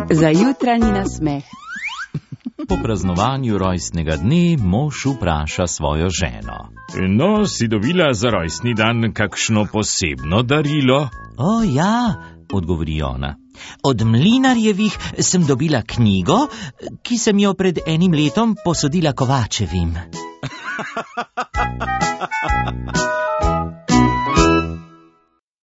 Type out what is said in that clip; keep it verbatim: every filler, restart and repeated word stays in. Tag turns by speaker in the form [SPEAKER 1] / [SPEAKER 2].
[SPEAKER 1] Za jutranji nasmeh.
[SPEAKER 2] Po praznovanju rojstnega dne mož vpraša svojo ženo.
[SPEAKER 3] No, si dobila za rojstni dan kakšno posebno darilo?
[SPEAKER 2] O ja, odgovori ona. Od Mlinarjevih sem dobila knjigo, ki sem jo pred enim letom posodila Kovačevim.